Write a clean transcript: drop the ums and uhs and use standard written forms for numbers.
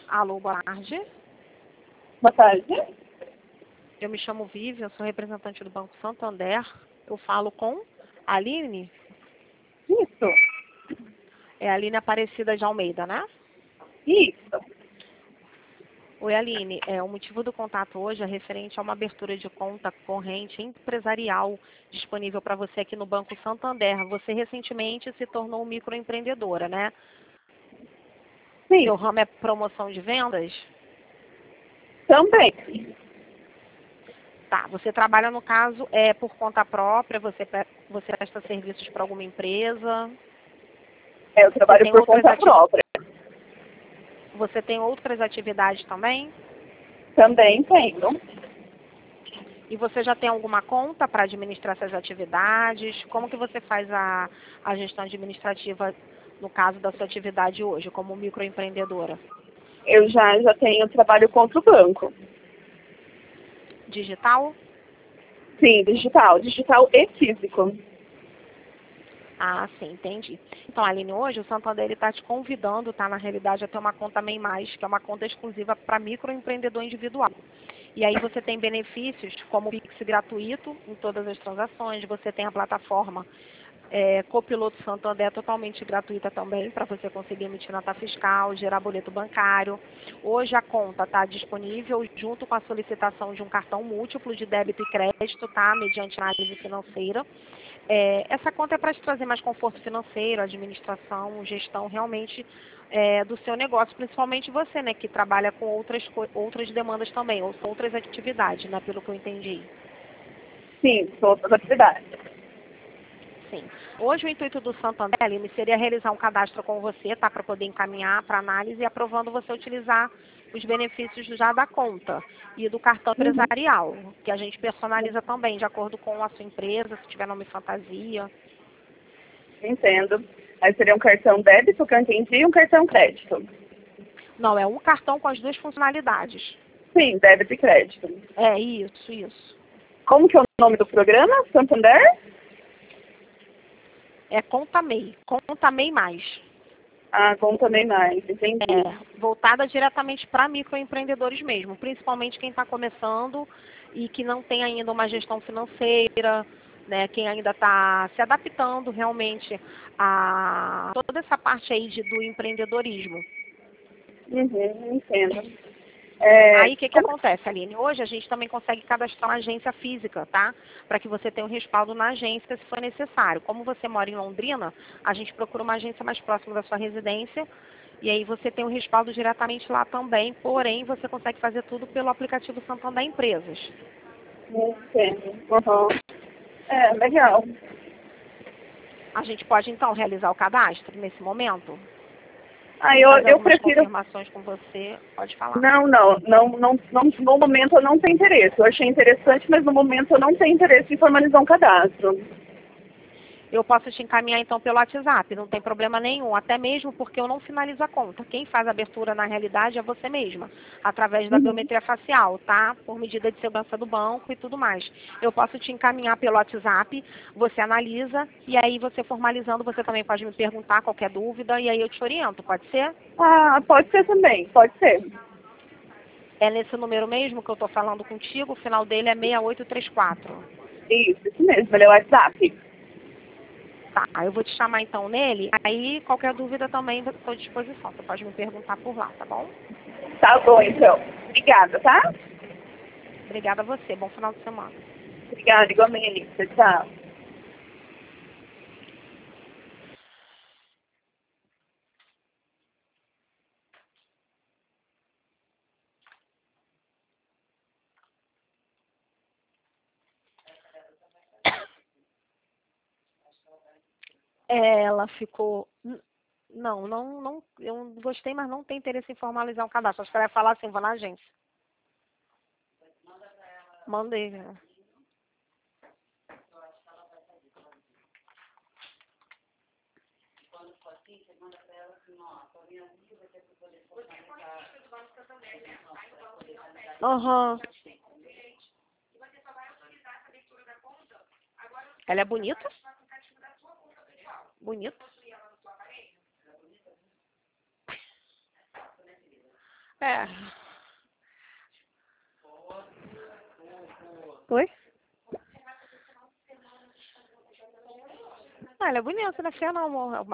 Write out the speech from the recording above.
Alô, boa tarde. Boa tarde. Eu me chamo Vivian, sou representante do Banco Santander. Eu falo com a Aline. Isso. É a Aline Aparecida de Almeida, né? Isso. Oi, Aline. O motivo do contato hoje é referente a uma abertura de conta corrente empresarial disponível para você aqui no Banco Santander. Você recentemente se tornou microempreendedora, né? Sim. Seu ramo é promoção de vendas? Também. Tá. Você trabalha, no caso, por conta própria? Você presta serviços para alguma empresa? Eu trabalho por conta própria. Você tem outras atividades também? Também tenho. E você já tem alguma conta para administrar essas atividades? Como que você faz a gestão administrativa no caso da sua atividade hoje, como microempreendedora? Eu já tenho trabalho contra o banco. Digital? Sim, digital. Digital e físico. Ah, sim, entendi. Então, Aline, hoje o Santander está te convidando, tá, na realidade, a ter uma conta MEI+, que é uma conta exclusiva para microempreendedor individual. E aí você tem benefícios como o Pix gratuito em todas as transações, você tem a plataforma Copiloto Santander totalmente gratuita também, para você conseguir emitir nota fiscal, gerar boleto bancário. Hoje a conta está disponível junto com a solicitação de um cartão múltiplo de débito e crédito, tá, mediante análise financeira. Essa conta é para te trazer mais conforto financeiro, administração, gestão realmente do seu negócio, principalmente você, né, que trabalha com outras demandas também, ou outras atividades, né, pelo que eu entendi. Sim, outras atividades. Sim. Hoje o intuito do Santander, Aline, seria realizar um cadastro com você, tá, para poder encaminhar para análise e aprovando você utilizar os benefícios já da conta e do cartão empresarial, que a gente personaliza também, de acordo com a sua empresa, se tiver nome fantasia. Entendo. Aí seria um cartão débito, que eu entendi, e um cartão crédito. Não, é um cartão com as duas funcionalidades. Sim, débito e crédito. É, isso. Como que é o nome do programa? Santander? É Conta MEI, Conta MEI+. Ah, conta MEI+, entendi. Voltada diretamente para microempreendedores mesmo, principalmente quem está começando e que não tem ainda uma gestão financeira, né, quem ainda está se adaptando realmente a toda essa parte aí do empreendedorismo. Entendo. Aí o que acontece, Aline? Hoje a gente também consegue cadastrar uma agência física, tá? Para que você tenha um respaldo na agência se for necessário. Como você mora em Londrina, a gente procura uma agência mais próxima da sua residência e aí você tem um respaldo diretamente lá também, porém você consegue fazer tudo pelo aplicativo Santander Empresas. Entendo. Legal. A gente pode então realizar o cadastro nesse momento? Eu prefiro... confirmações com você, pode falar. Não, no momento eu não tenho interesse. Eu achei interessante, mas no momento eu não tenho interesse em formalizar um cadastro. Eu posso te encaminhar então pelo WhatsApp, não tem problema nenhum, até mesmo porque eu não finalizo a conta. Quem faz a abertura na realidade é você mesma, através da biometria facial, tá? Por medida de segurança do banco e tudo mais. Eu posso te encaminhar pelo WhatsApp, você analisa e aí você formalizando, você também pode me perguntar qualquer dúvida e aí eu te oriento, pode ser? Ah, pode ser também, pode ser. É nesse número mesmo que eu estou falando contigo, o final dele é 6834. Isso mesmo, ele é o WhatsApp. Tá, eu vou te chamar então nele, aí qualquer dúvida também estou à disposição. Você pode me perguntar por lá, tá bom? Tá bom, então. Obrigada, tá? Obrigada a você. Bom final de semana. Obrigada, igualmente. Tchau. Ela ficou... Não, eu gostei, mas não tem interesse em formalizar um cadastro. Acho que ela ia falar assim, vou na agência. Mandei, né? Aham. Ela é bonita? Bonita. É. Oi? Ah, ela é bonita, né? Feia não, amor.